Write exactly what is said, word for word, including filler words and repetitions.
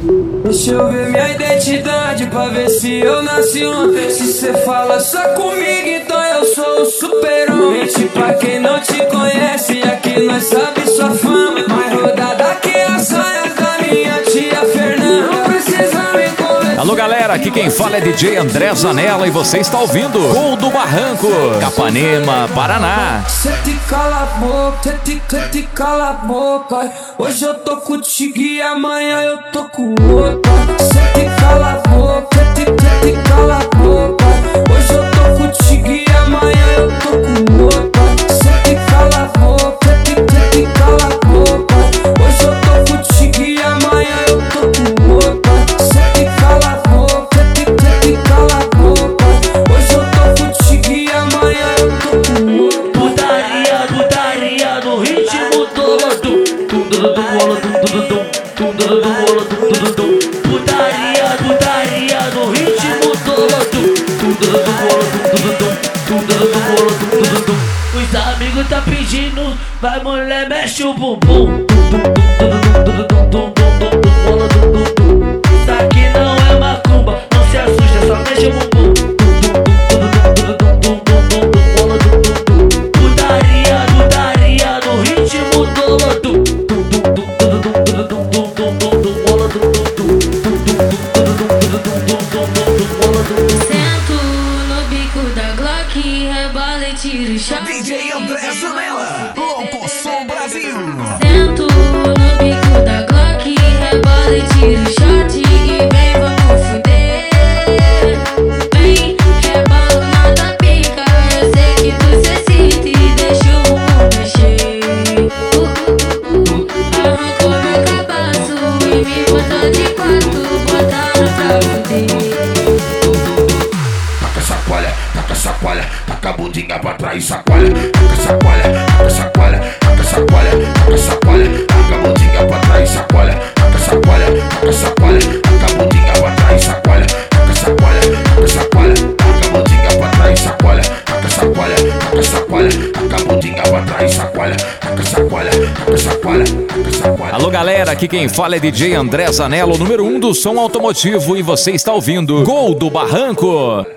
Deixa eu ver minha identidade pra ver se eu nasci ontem. Se cê fala só comigo, então eu sou o super-homem. Mente pra quem não te conhece, aqui nós sabe sua fama. Mais rodada que as sonhas da minha tia Fernanda. Não precisa me convencer. Alô galera, aqui quem fala é D J André Zanella e você está ouvindo Gol do Barranco, Capanema, Paraná. Cê te cala a boca, cê te, cê te cala a boca. Hoje eu tô contigo e amanhã eu tô com outra. Cê te cala a boca, cê te, cê te cala a boca. Hoje eu tô contigo e amanhã eu tô com outra. Cê te cala a boca, cê te, cê te cala a boca. Hoje eu tô contigo e amanhã eu tô com outra. Cê te cala a boca, cê te, cê te cala a boca. Hoje eu tô contigo e amanhã eu tô com outra. Putaria, putaria no ritmo todo. Tum dum dum rola tum dum dum, tum dum dum rola tum dum dum. Putaria, putaria no ritmo todo. Tum dum dum rola tum dum dum, tum dum dum rola tum dum dum. Os amigos tá pedindo, vai mulher mexe o bumbum. Tum dum dum dum dum dum dum dum rola tum dum dum. Isso aqui não é macumba, não se assusta, só mexe o bumbum. Sento no bico da Glock, rebola e tiro o shot. D J André Zanella, Louco Som Brasil. Sento no bico da Glock, rebola e tiro o shot. E vem, vamos fuder. Vem, rebola, manda pica. Eu sei que você sente e deixa o mundo mexer. Uh, uh, uh, uh. Arrancou meu cabaço e me botou de quatro, botaram pra fuder. Taca sacoalha, taca sacoalha, taca a bundinha pra trás, sacoalha. Taca sacoalha, taca sacoalha, taca sacoalha, taca sacoalha, taca a bundinha pra trás, sacoalha. Taca sacoalha, taca sacoalha, taca a bundinha pra trás, sacoalha. Taca sacoalha, taca sacoalha, taca a bundinha pra trás, sacoalha. Taca sacoalha, taca sacoalha, taca a bundinha pra trás, sacoalha. Taca sacoalha, taca sacoalha, taca sacoalha. Alô galera, aqui quem fala é D J André Zanella, o número um do som automotivo e você está ouvindo Gol do Barranco.